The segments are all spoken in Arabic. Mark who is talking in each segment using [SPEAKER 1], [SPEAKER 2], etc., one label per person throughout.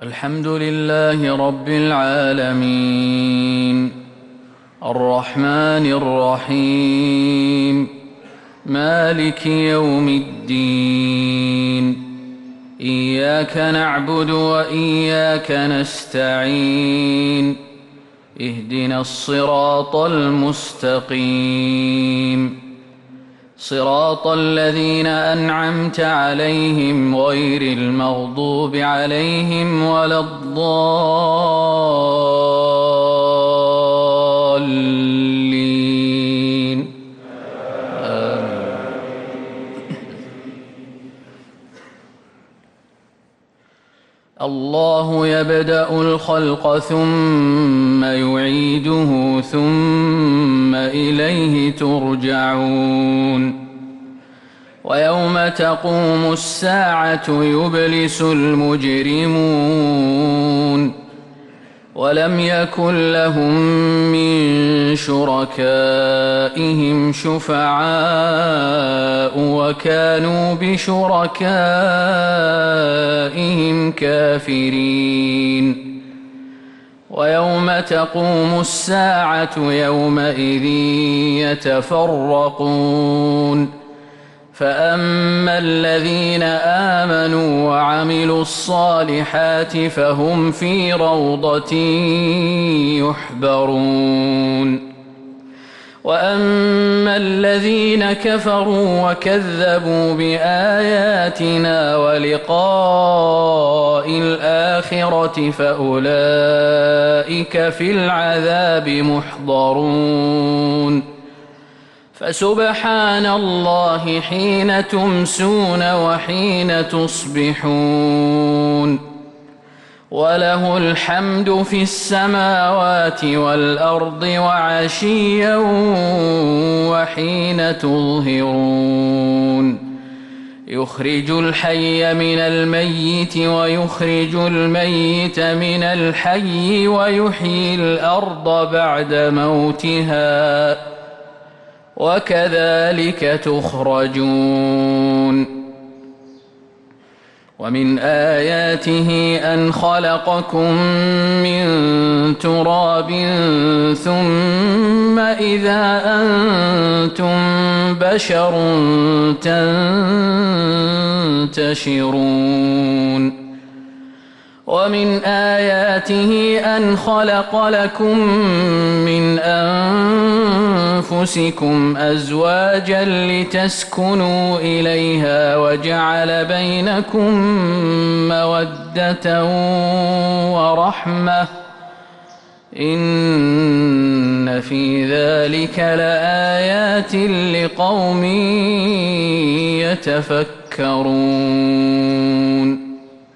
[SPEAKER 1] الحمد لله رب العالمين الرحمن الرحيم مالك يوم الدين إياك نعبد وإياك نستعين اهدنا الصراط المستقيم صراط الذين أنعمت عليهم غير المغضوب عليهم ولا الضالين آمين. الله يبدأ الخلق ثم يعيده ثم إليه ترجعون ويوم تقوم الساعة يبلس المجرمون ولم يكن لهم من شركائهم شفعاء وكانوا بشركائهم كافرين ويوم تقوم الساعة يومئذ يتفرقون فأما الذين آمنوا وعملوا الصالحات فهم في روضة يحبرون وأما الذين كفروا وكذبوا بآياتنا ولقاء الآخرة فأولئك في العذاب محضرون فسبحان الله حين تمسون وحين تصبحون وله الحمد في السماوات والأرض وعشيا وحين تظهرون يخرج الحي من الميت ويخرج الميت من الحي ويحيي الأرض بعد موتها وكذلك تخرجون ومن آياته أن خلقكم من تراب ثم إذا أنتم بشر تنتشرون ومن آياته أن خلق لكم من أنفسكم أزواجا لتسكنوا إليها وجعل بينكم مودة ورحمة إن في ذلك لآيات لقوم يتفكرون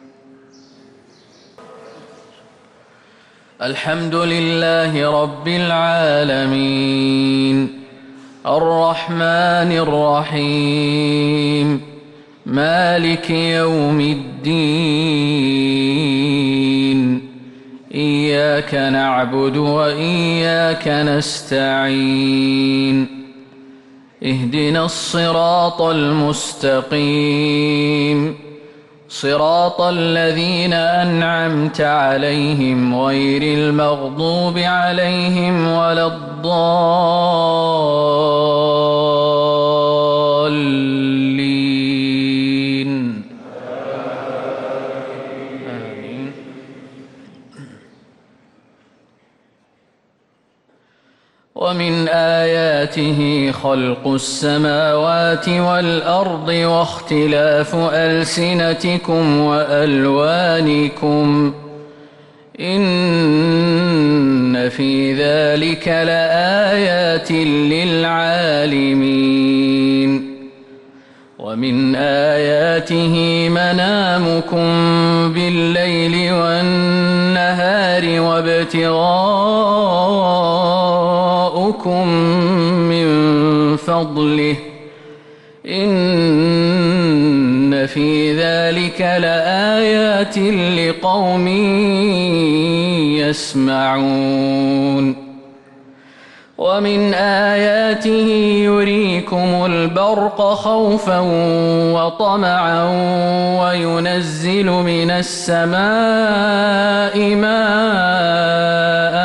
[SPEAKER 1] الحمد لله رب العالمين الرحمن الرحيم مالك يوم الدين إياك نعبد وإياك نستعين اهدنا الصراط المستقيم صراط الذين أنعمت عليهم غير المغضوب عليهم ولا الضالين آمين. ومن آياته خلق السماوات والأرض واختلاف ألسنتكم وألوانكم إن في ذلك لآيات للعالمين ومن آياته منامكم بالليل والنهار وابتغاؤكم من فضله إن في ذلك لآيات لقوم يسمعون ومن آياته يريكم البرق خوفا وطمعا وينزل من السماء ماء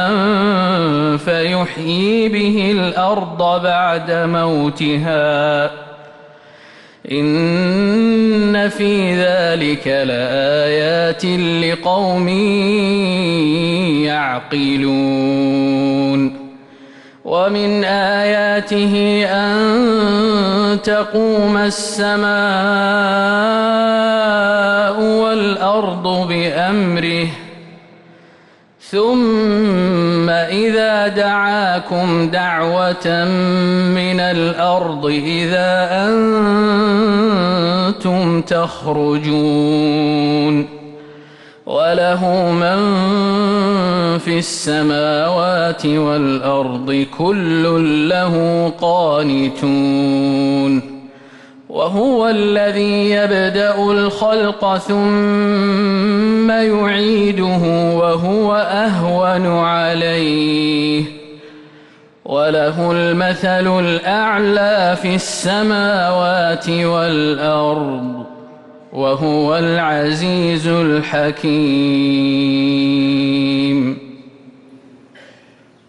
[SPEAKER 1] فيحيي به الأرض بعد موتها إن في ذلك لآيات لقوم يعقلون ومن آياته أن تقوم السماء والأرض بأمره ثم إذا دعاكم دعوة من الأرض إذا أنتم تخرجون وله من في السماوات والأرض كل له قانتون وهو الذي يبدأ الخلق ثم يعيده وهو أهون عليه وله المثل الأعلى في السماوات والأرض وهو العزيز الحكيم.